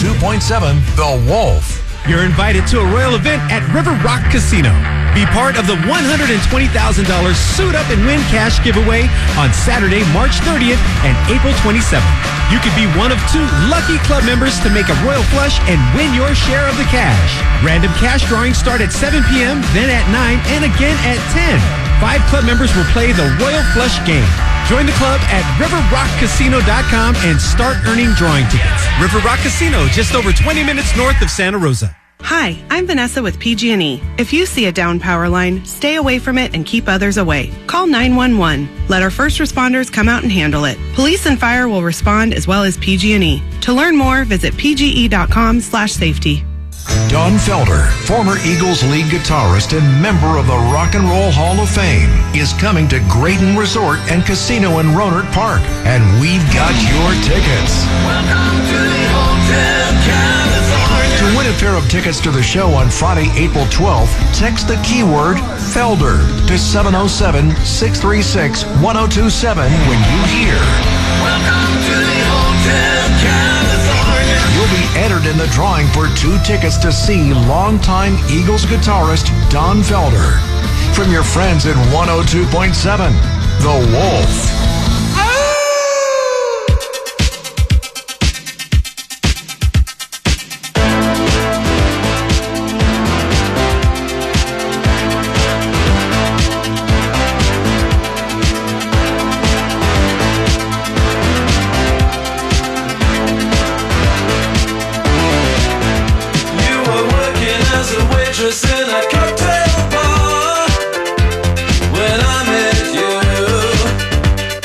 102.7 The Wolf. You're invited to a royal event at River Rock Casino. Be part of the $120,000 Suit Up and Win cash giveaway on Saturday, March 30th and April 27th. You could be one of 2 lucky club members to make a royal flush and win your share of the cash. Random cash drawings start at 7 p.m., then at 9, and again at 10. 5 club members will play the Royal Flush game. Join the club at riverrockcasino.com and start earning drawing tickets. River Rock Casino, just over 20 minutes north of Santa Rosa. Hi, I'm Vanessa with PG&E. If you see a down power line, stay away from it and keep others away. Call 911. Let our first responders come out and handle it. Police and fire will respond as well as PG&E. To learn more, visit pge.com/safety. Don Felder, former Eagles lead guitarist and member of the Rock and Roll Hall of Fame, is coming to Graydon Resort and Casino in Rohnert Park, and we've got your tickets. Welcome to the Hotel California. To win a pair of tickets to the show on Friday, April 12th, text the keyword Felder to 707-636-1027 when you hear Welcome to the Hotel California. You'll be entered in the drawing for 2 tickets to see longtime Eagles guitarist Don Felder. From your friends at 102.7 The Wolf. In a cocktail bar when I met you.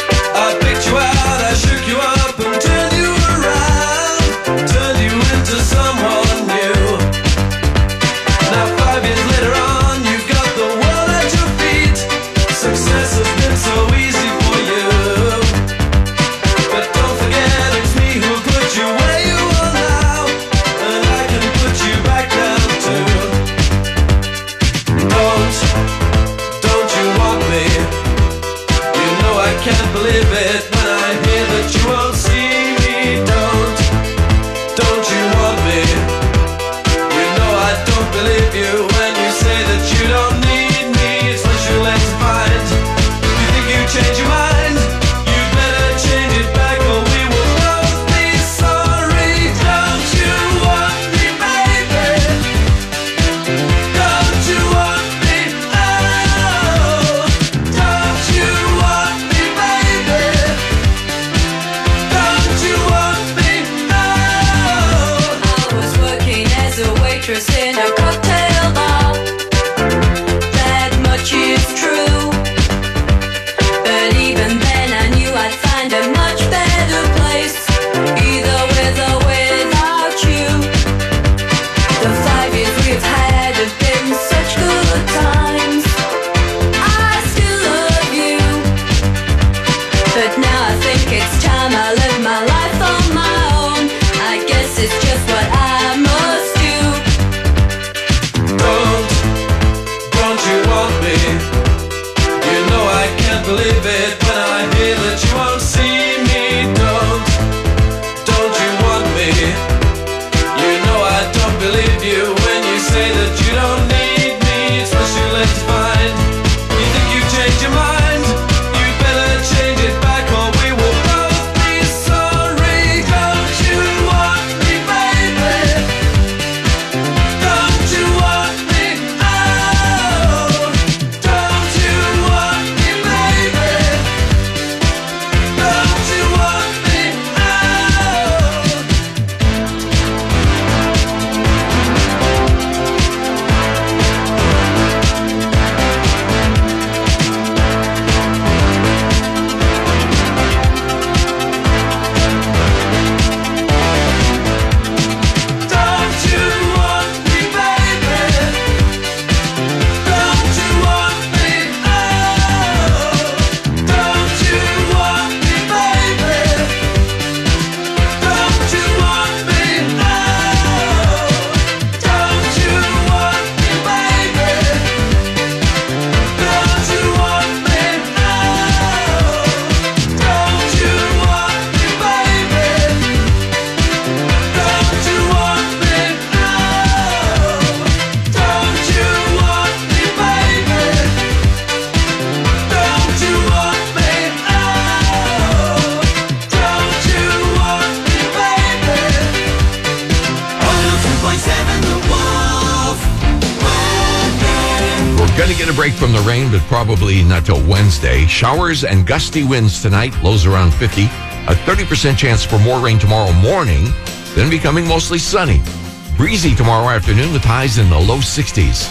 get a break from the rain, but probably not till Wednesday. Showers and gusty winds tonight, lows around 50. A 30% chance for more rain tomorrow morning, then becoming mostly sunny. Breezy tomorrow afternoon with highs in the low 60s.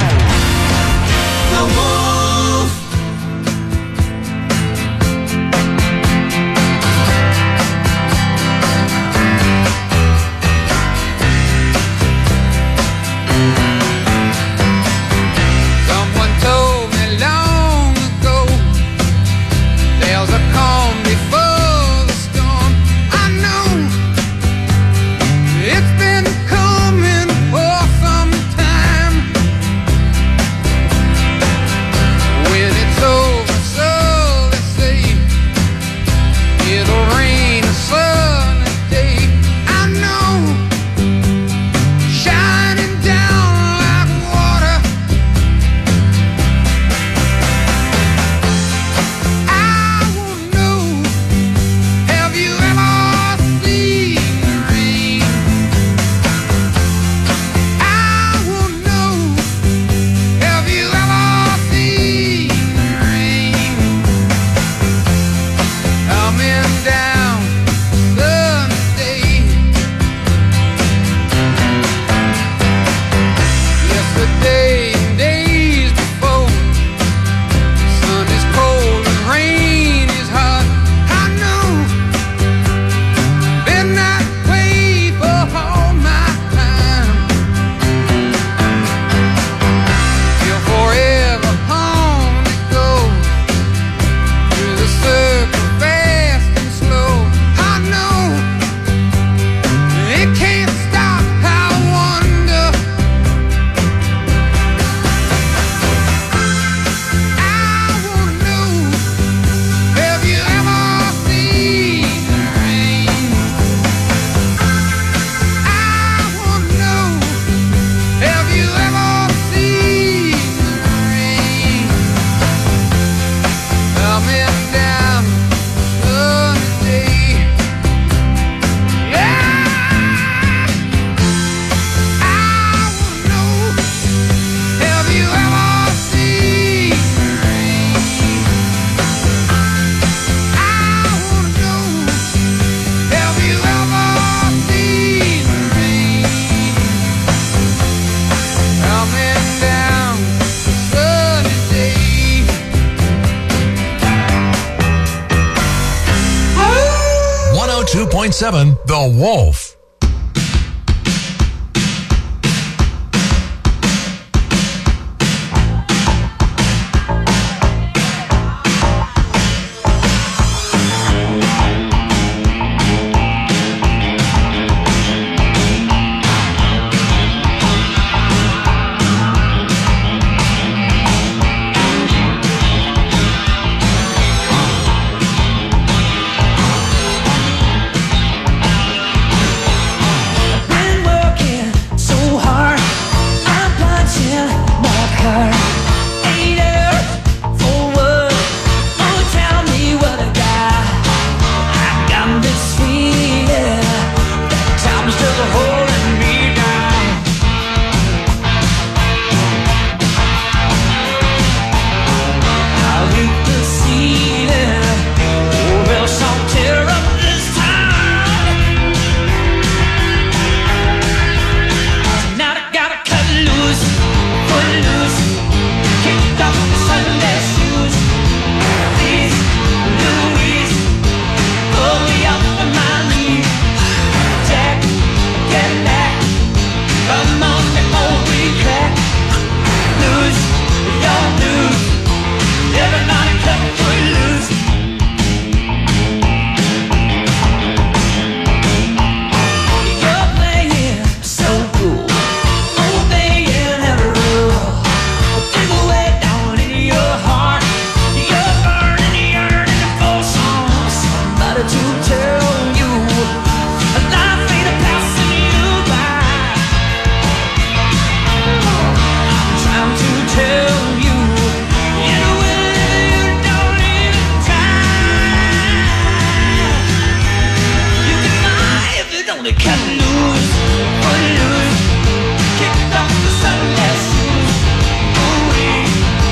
The Wolf. Someone told me long ago there's a calm before the storm. I know it's been coming for some time. When it's over, so they say it'll rain a sunny day. I know, shining down like water. I won't know. Have you ever seen the rain? I won't know. Have you ever seen the rain? Coming down Sunday. Yesterday and days before, sun is cold and rain is hot. I know, been that way for all my time. Till forever on it goes, through the circle fast and slow. I know, it can't stop. I wonder. I wanna know, have you ever seen the rain? I wanna know, have you ever seen the rain? Coming down Sunday. Yeah, I wanna know, have you ever seen the rain? I wanna know, have you ever seen the rain? Coming down Sunday. 102.7 The Wolf. Been working so hard, I'm punching my card. 8 hours for what? Oh, tell me what I got. I got this feeling that time's just holding me down. I hit the ceiling, oh, else I'll tear up this time. Now I gotta cut loose, put loose, kick off the Sunday shoes. Please, Louise, pull me up on my knee. Jack, get back, come on before we crack. Lose your news, everybody cut foot loose. You're playing so cool, obeying every rule. Dig away down in your heart, you're burning, yearning for somebody to tell you life ain't a passing you by. I'm trying to tell you, you will, don't even try. You can fly if you only cut loose, put loose, kick off the Sunday shoes. Ooh-wee,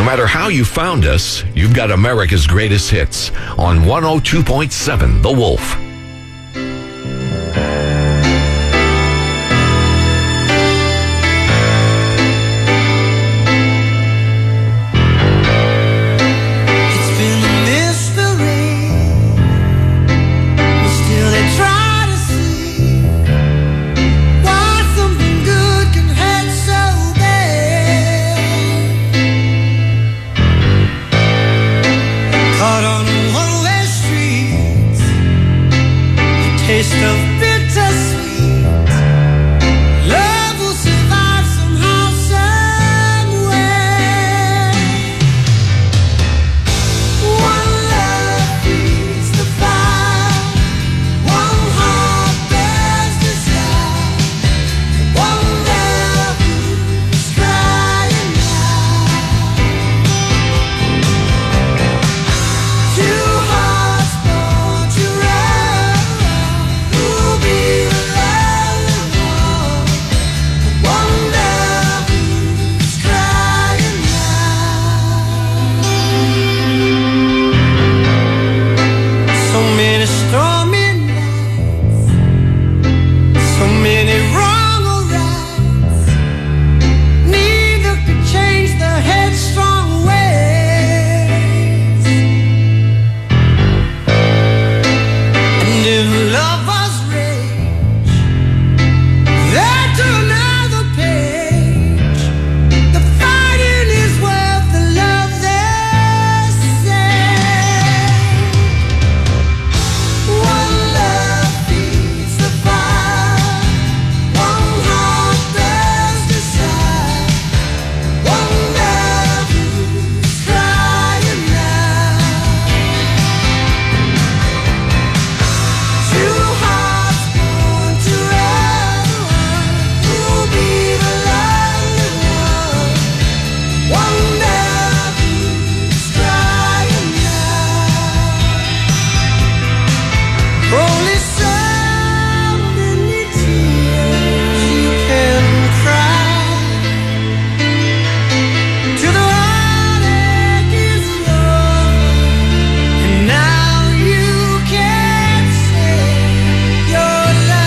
matter how you found us, you've got America's greatest hits on 102.7 The Wolf. Taste of bittersweet. Love will survive somehow, somewhere. One love feeds the fire. One heart bears desire. One love who's crying out. Two hearts born to run. Who'll be the lonely one? One love who's crying out. So many stormy nights, so many wrong or rights. Neither could change the headstrong ways. And if lovers rage, they're to another page. The fighting is worth the love they say. One love feeds the fire. One heart bears desire. One love who's crying out. Two hearts born to run. Who'll be the lonely one? One love who's crying out. Only so many tears you can cry till the heartache is over. And now you can say your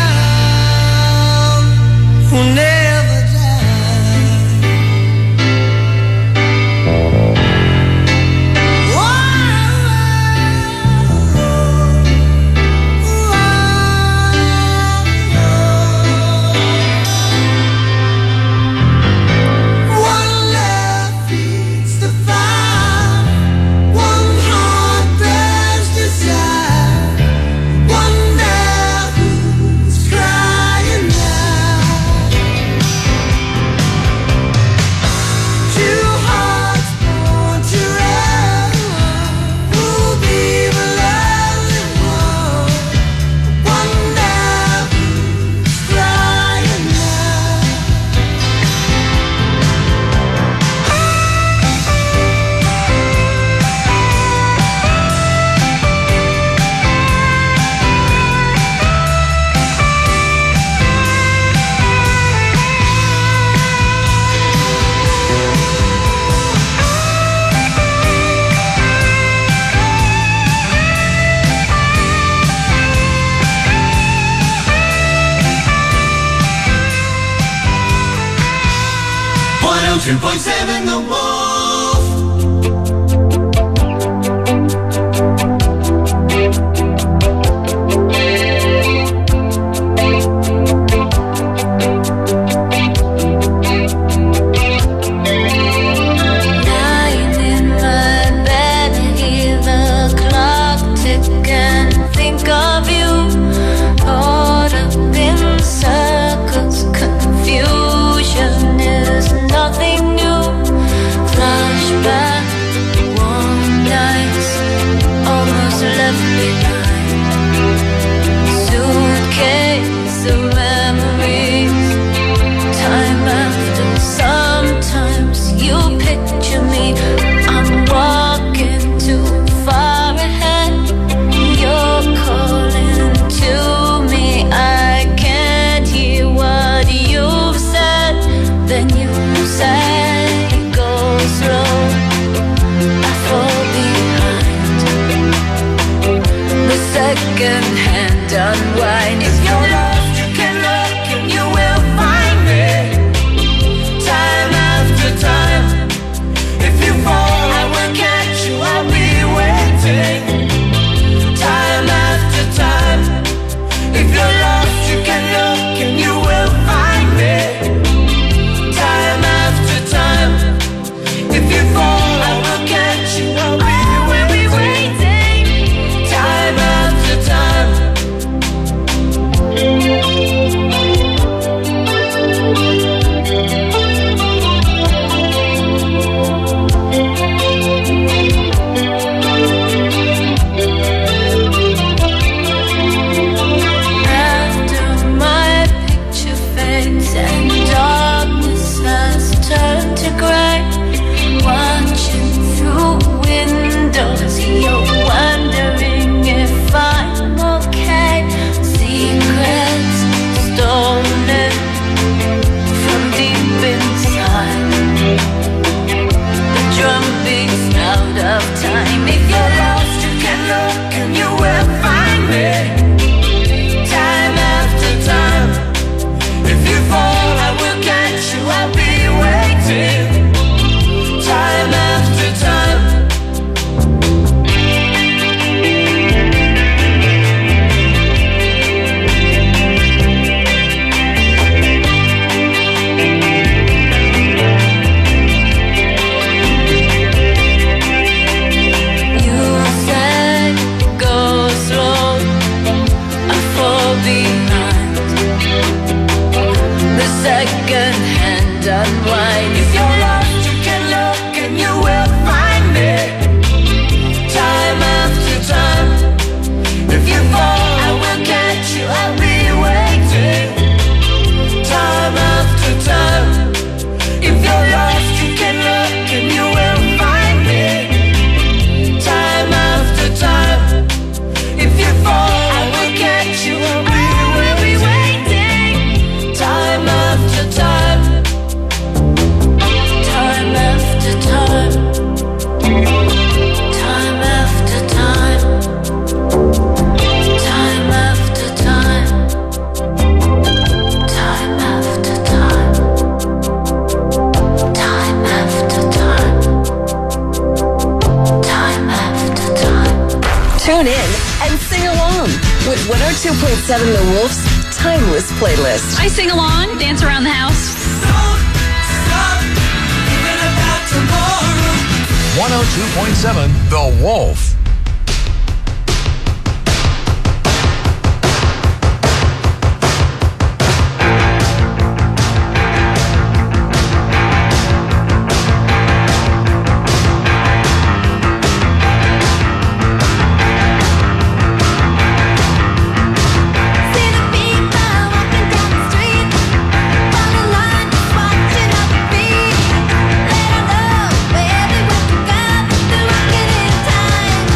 love will never die. One love feeds the fire. One heart bears desire. One love who's crying out. Two hearts born to run. Who'll be the lonely one? One love who's crying out. The Wolf. Lying in my bed, hear the clock tick and think of you. Caught up in circles, confusion is nothing new. Fly second-hand unwind. If you're lost, you can look and you will find me. Time after time. If you fall, I will catch you. I'll be waiting. Time after time. If you're lost, you can look and you will find me. Time after time. If you fall, I will catch you. I'll be waiting. Time after time. After my picture fades and darkness has turned to gray, watching through windows, you're wondering if I'm okay. Secrets stolen from deep inside. The drum beats out of time. If you're lost, you can look and you will find me. Time after time. If you fall, I will catch you. I'll be waiting. Time after time. You said go slow, I fall behind. The second-hand unwind. If you're lost, you can look and you will find me. Time after time. If you fall, I will catch you. I'll be waiting. Time after time. If you're lost, you can look and you will find me. Time after time. If you fall, I will catch you. I'll be waiting. Time after time. Time after time. Time after time. Time after time. Time after time. Time after time. Time after time. Tune in and sing along with 102.7 The Wolf's Timeless Playlist. I sing along, dance around the house. 102.7 The Wolf. See the people walking down the street, on the line, just watching our feet. They don't know where they want to go. They're walking in time.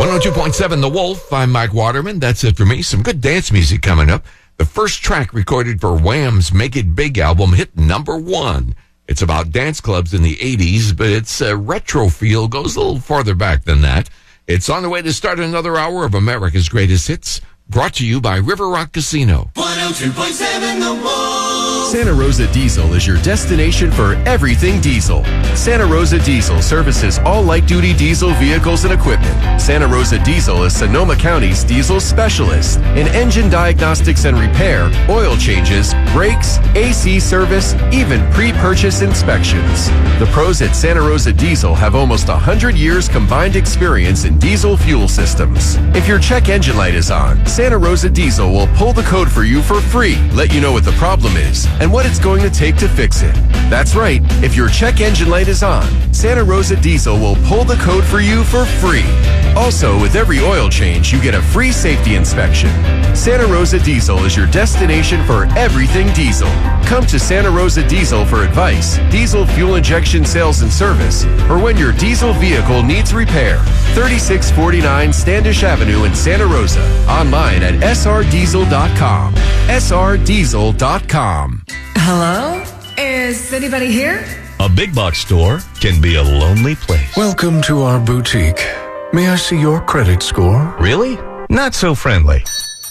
102.7 The Wolf. I'm Mike Waterman. That's it for me. Some good dance music coming up. The first track recorded for Wham's Make It Big album hit number 1. It's about dance clubs in the 80s, but its retro feel goes a little farther back than that. It's on the way to start another hour of America's Greatest Hits, brought to you by River Rock Casino. 102.7 The Wolf. Santa Rosa Diesel is your destination for everything diesel. Santa Rosa Diesel services all light-duty diesel vehicles and equipment. Santa Rosa Diesel is Sonoma County's diesel specialist in engine diagnostics and repair, oil changes, brakes, AC service, even pre-purchase inspections. The pros at Santa Rosa Diesel have almost 100 years combined experience in diesel fuel systems. If your check engine light is on, Santa Rosa Diesel will pull the code for you for free, let you know what the problem is, and what it's going to take to fix it. That's right, if your check engine light is on, Santa Rosa Diesel will pull the code for you for free. Also, with every oil change, you get a free safety inspection. Santa Rosa Diesel is your destination for everything diesel. Come to Santa Rosa Diesel for advice, diesel fuel injection sales and service, or when your diesel vehicle needs repair. 3649 Standish Avenue in Santa Rosa. Online at srdiesel.com. srdiesel.com. Hello? Is anybody here? A big box store can be a lonely place. Welcome to our boutique. May I see your credit score? Really? Not so friendly.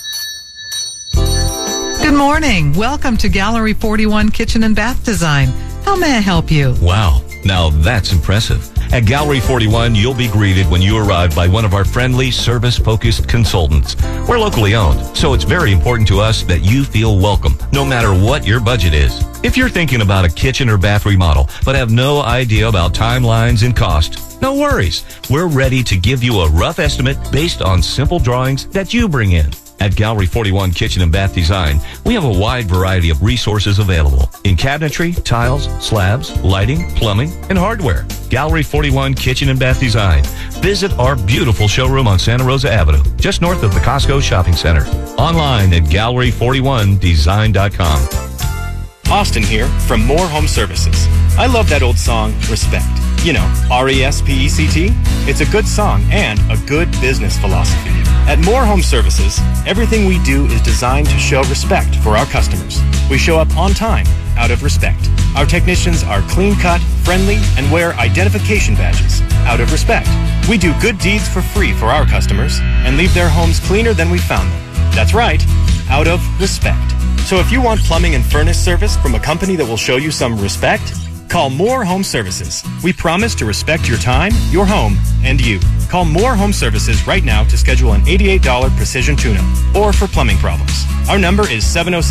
Good morning. Welcome to Gallery 41 Kitchen and Bath Design. How may I help you? Wow. Now that's impressive. At Gallery 41, you'll be greeted when you arrive by one of our friendly, service-focused consultants. We're locally owned, so it's very important to us that you feel welcome, no matter what your budget is. If you're thinking about a kitchen or bath remodel, but have no idea about timelines and cost, no worries. We're ready to give you a rough estimate based on simple drawings that you bring in. At Gallery 41 Kitchen and Bath Design, we have a wide variety of resources available in cabinetry, tiles, slabs, lighting, plumbing, and hardware. Gallery 41 Kitchen and Bath Design. Visit our beautiful showroom on Santa Rosa Avenue, just north of the Costco Shopping Center. Online at gallery41design.com. Austin here from More Home Services. I love that old song, Respect. You know, R-E-S-P-E-C-T. It's a good song and a good business philosophy. At More Home Services, everything we do is designed to show respect for our customers. We show up on time, out of respect. Our technicians are clean-cut, friendly, and wear identification badges, out of respect. We do good deeds for free for our customers and leave their homes cleaner than we found them. That's right, out of respect. So if you want plumbing and furnace service from a company that will show you some respect, call More Home Services. We promise to respect your time, your home, and you. Call More Home Services right now to schedule an $88 precision tune-up or for plumbing problems. Our number is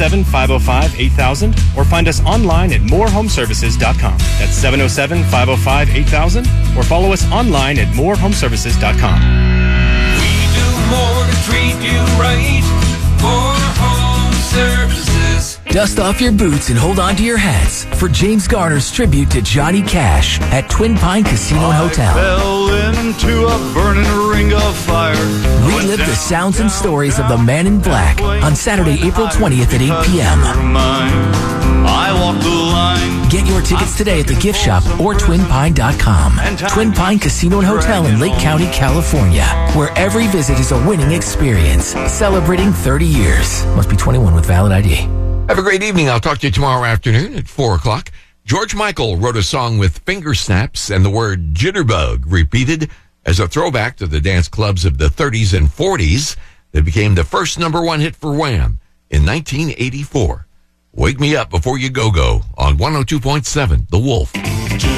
707-505-8000 or find us online at morehomeservices.com. That's 707-505-8000 or follow us online at morehomeservices.com. We do more to treat you right. More Home Services. Dust off your boots and hold on to your hats for James Garner's tribute to Johnny Cash at Twin Pine Casino and Hotel. Fell into a burning ring of fire. Relive the sounds and stories of the Man in Black on Saturday, April 20th at 8 p.m. I walk the line. Get your tickets today at the gift shop or twinpine.com. Twin Pine Casino and Hotel in Lake County, California, where every visit is a winning experience. Celebrating 30 years. Must be 21 with valid ID. Have a great evening. I'll talk to you tomorrow afternoon at 4 o'clock. George Michael wrote a song with finger snaps and the word jitterbug repeated as a throwback to the dance clubs of the 30s and 40s that became the first number 1 hit for Wham in 1984. Wake Me Up Before You Go-Go on 102.7 The Wolf.